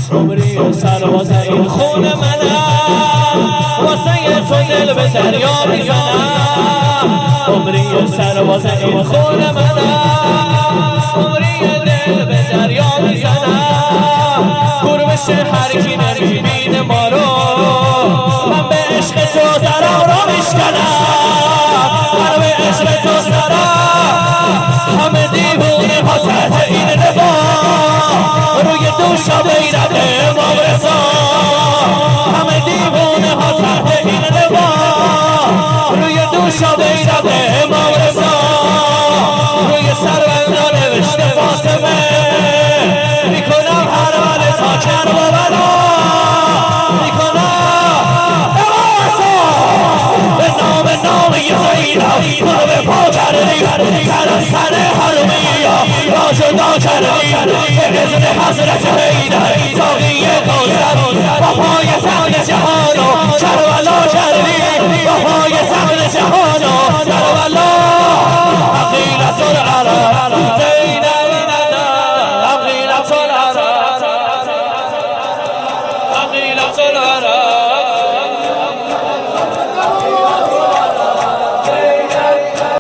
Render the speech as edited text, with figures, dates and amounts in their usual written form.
عمری سرباز این خون منم، واسه تو دل به دریا میزنم. عمری سرباز این خون منم، عمری دل به دریا میزنم. گربش هر کی نمیبینه ما رو، من به عشق تو سرم رو میشکنم. من به عشق تو سرم، همه دیوونه ها تحت این لبا، روی دوشا بیرق امام رضا. همه دیوونه ها تحت این لبا، روی دوشا بیرق امام رضا. روی سربندا نوشته فاطمه، میکنم هر من تا کربلا، میکنم به نام زینب برو به پا کردی، ترستن حرمی را جدا کردی. به اذن حضرت حیدر ساقی کوثر با پای تخت جهان و کربلا کردی، با پای تخت جهان و کربلا. عقیلة العرب زینب، عقیلة العرب، عقیلة العرب.